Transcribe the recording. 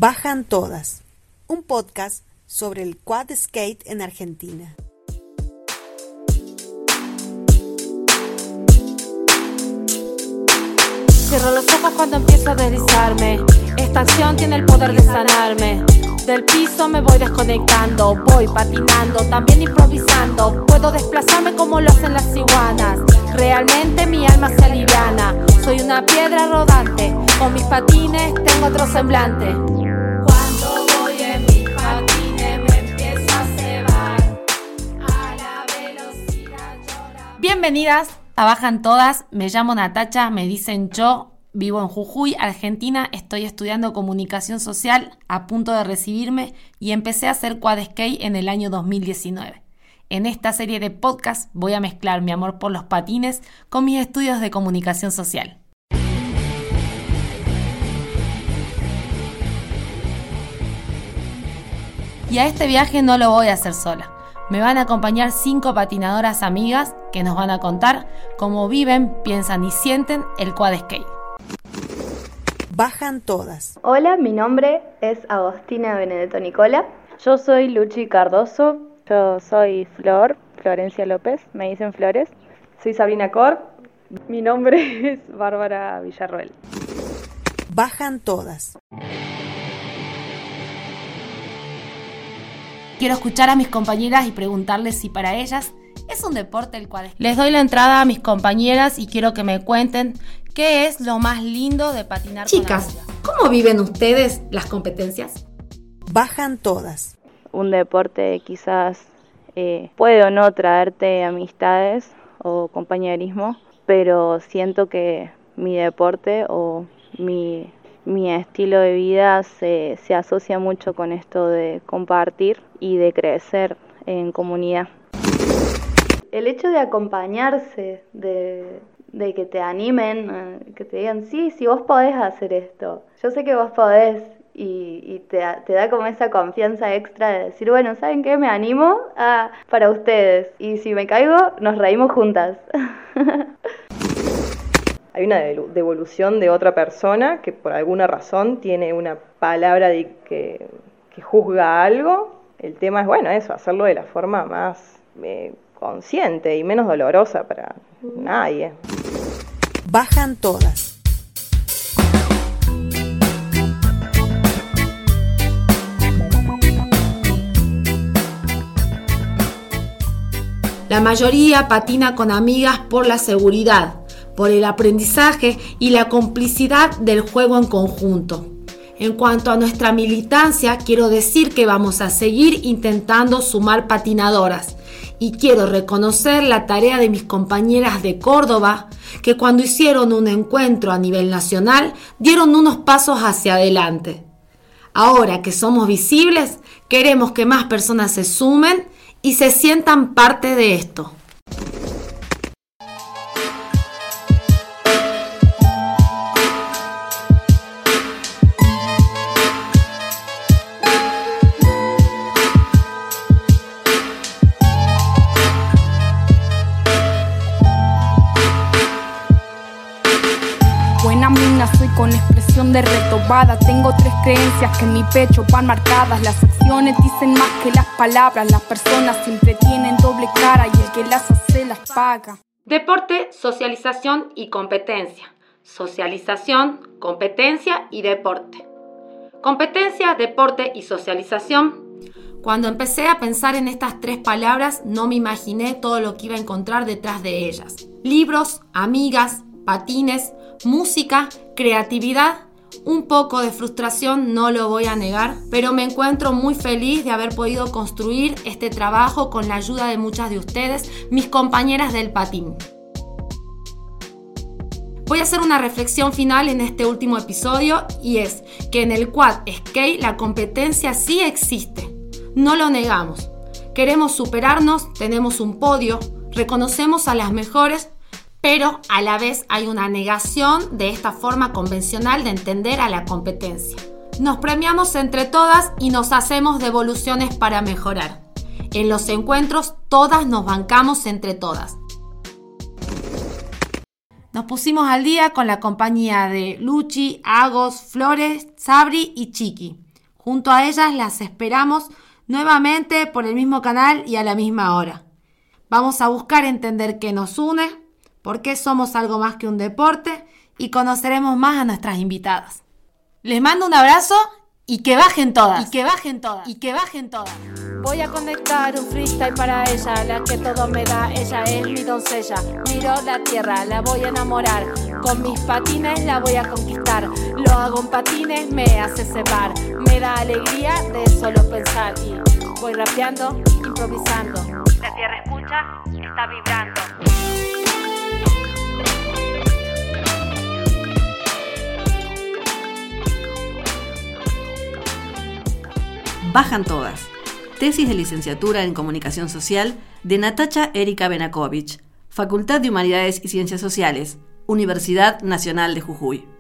Bajan Todas, un podcast sobre el quad skate en Argentina. Cierro los ojos cuando empiezo a deslizarme. Esta acción tiene el poder de sanarme. Del piso me voy desconectando, voy patinando, también improvisando. Puedo desplazarme como lo hacen las iguanas. Realmente mi alma se aliviana. Soy una piedra rodante, con mis patines tengo otro semblante. Cuando voy en mis patines me empiezo a cebar. A la velocidad llora. Bienvenidas a Bajan Todas, me llamo Natacha, me dicen Cho. Vivo en Jujuy, Argentina, estoy estudiando comunicación social, a punto de recibirme y empecé a hacer quad skate en el año 2019. En esta serie de podcast voy a mezclar mi amor por los patines con mis estudios de comunicación social. Y a este viaje no lo voy a hacer sola. Me van a acompañar 5 patinadoras amigas que nos van a contar cómo viven, piensan y sienten el quad skate. Bajan Todas. Hola, mi nombre es Agostina Benedetto Nicola. Yo soy Luchi Cardoso. Yo soy Florencia López, me dicen Flores. Soy Sabrina Cor. Mi nombre es Bárbara Villarroel. Bajan Todas. Quiero escuchar a mis compañeras y preguntarles si para ellas es un deporte el quad skate. Les doy la entrada a mis compañeras y quiero que me cuenten qué es lo más lindo de patinar. Chicas, con amigas. ¿Cómo viven ustedes las competencias? Bajan Todas. Un deporte quizás puede o no traerte amistades o compañerismo, pero siento que mi deporte o mi estilo de vida se asocia mucho con esto de compartir y de crecer en comunidad. El hecho de acompañarse, de que te animen, que te digan, sí, vos podés hacer esto, yo sé que vos podés, y te da como esa confianza extra de decir, bueno, ¿saben qué? Me animo para ustedes, y si me caigo, nos reímos juntas. Hay una devolución de otra persona que por alguna razón tiene una palabra que juzga algo. El tema es, bueno, eso, hacerlo de la forma más consciente y menos dolorosa para nadie. Bajan Todas. La mayoría patina con amigas por la seguridad, por el aprendizaje y la complicidad del juego en conjunto. En cuanto a nuestra militancia, quiero decir que vamos a seguir intentando sumar patinadoras. Y quiero reconocer la tarea de mis compañeras de Córdoba, que cuando hicieron un encuentro a nivel nacional, dieron unos pasos hacia adelante. Ahora que somos visibles, queremos que más personas se sumen y se sientan parte de esto. Soy con expresión de retobada. Tengo 3 creencias que en mi pecho van marcadas. Las acciones dicen más que las palabras. Las personas siempre tienen doble cara y el que las hace las paga. Deporte, socialización y competencia. Socialización, competencia y deporte. Competencia, deporte y socialización. Cuando empecé a pensar en estas 3 palabras, no me imaginé todo lo que iba a encontrar detrás de ellas. Libros, amigas, patines, música, creatividad, un poco de frustración, no lo voy a negar, pero me encuentro muy feliz de haber podido construir este trabajo con la ayuda de muchas de ustedes, mis compañeras del patín. Voy a hacer una reflexión final en este último episodio y es que en el quad skate la competencia sí existe, no lo negamos. Queremos superarnos, tenemos un podio, reconocemos a las mejores, pero a la vez hay una negación de esta forma convencional de entender a la competencia. Nos premiamos entre todas y nos hacemos devoluciones para mejorar. En los encuentros todas nos bancamos entre todas. Nos pusimos al día con la compañía de Luchi, Agos, Flores, Sabri y Chiqui. Junto a ellas las esperamos nuevamente por el mismo canal y a la misma hora. Vamos a buscar entender qué nos une, por qué somos algo más que un deporte y conoceremos más a nuestras invitadas. Les mando un abrazo y que bajen todas. Voy a conectar un freestyle para ella, la que todo me da, ella es mi doncella. Miro la tierra, la voy a enamorar, con mis patines la voy a conquistar. Lo hago en patines, me hace cebar, me da alegría de solo pensar. Y voy rapeando, improvisando, la tierra escucha, está vibrando. Bajan todas. Tesis de licenciatura en Comunicación Social de Natacha Erika Benakovich, Facultad de Humanidades y Ciencias Sociales, Universidad Nacional de Jujuy.